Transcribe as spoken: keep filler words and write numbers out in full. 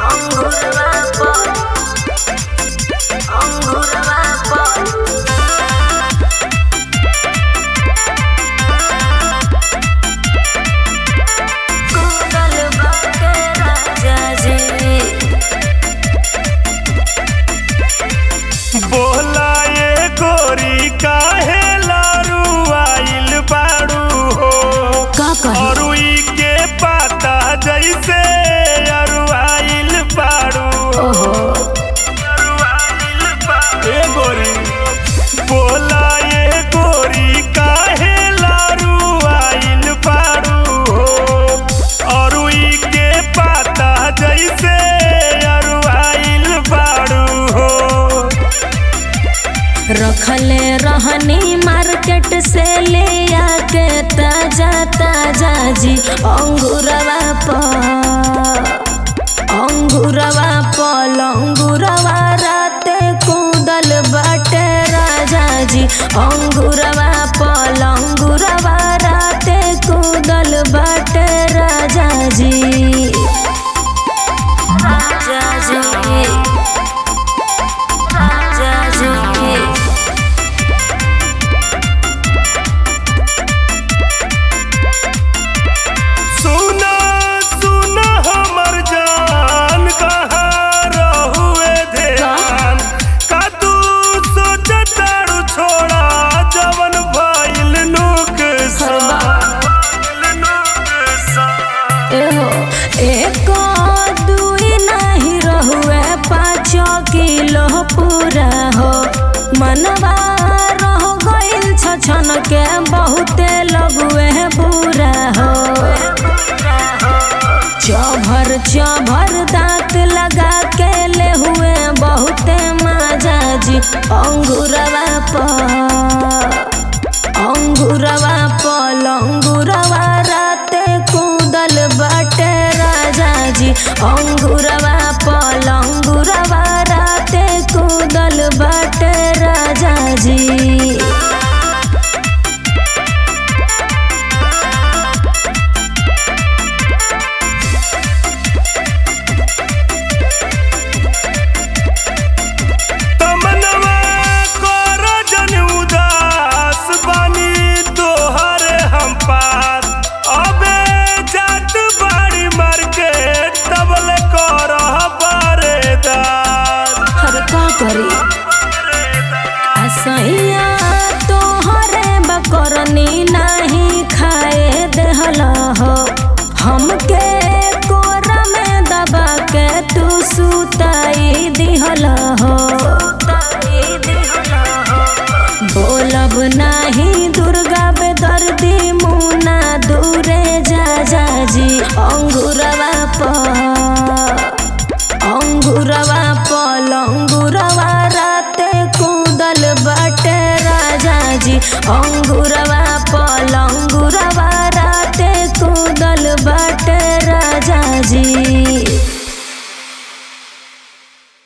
अंगूरवा पर अंगूरवा पर कूदल बाटे राजा जी। बोला ये गोरी काहे लारू आइल बाड़ू हो का कही अरुई के पाता जैसे अरुआइल बाड़ू ओहो अरुआइल बाड़ू। ए गोरी बोला ये गोरी काहे लारू आइल बाड़ू हो अरुई के पाता जैसे अरुआइल बाड़ू हो। रखले रहनी मार्केट से ले आके ताजा ताजा जी अंगूरवा पर अंगूरवा पर अंगूरवा राते कूदल बाटे राजा जी अंगूरवा पर अंगूरवा राते कूदल बाटे राजा जी राजा जी राजा जी। सुना सुना हमर जान कहाँ रहुए ध्यान का तू सोचतारू छोड़ा जवन भइल नुकसान नुकसान। एहो एक दुई नहीं रहुए पाँच किलो पूरा हो मनवा रह गइल छछन के बहुते लगुए बुरा हो चभर चभर दांत लगा के ले हुए बहुते मजा जी अंगूरवा पर अंगूरवा पर अंगूरवा राते कूदल बाटे राजा जी अंगूरवा पर अंगूरवा राते कूदल बाटे राजा जी। तमन्ना कर जन उदास बानी तोहरे हम पास अबे जात बाड़ी मार्केट तबले करह बरेदार। हर का करी असैया तोहरे बकरनी नहीं खाए देहल हो हमके कोरा में दबा के तू सुताई दिहल हो बोलब नहीं दुर्गा बेदर्दी मुना दूरे जा जा जी अंगूरवा पर अंगूरवा पर अंगूरवा राते कूदल बाटे राजा जी अंग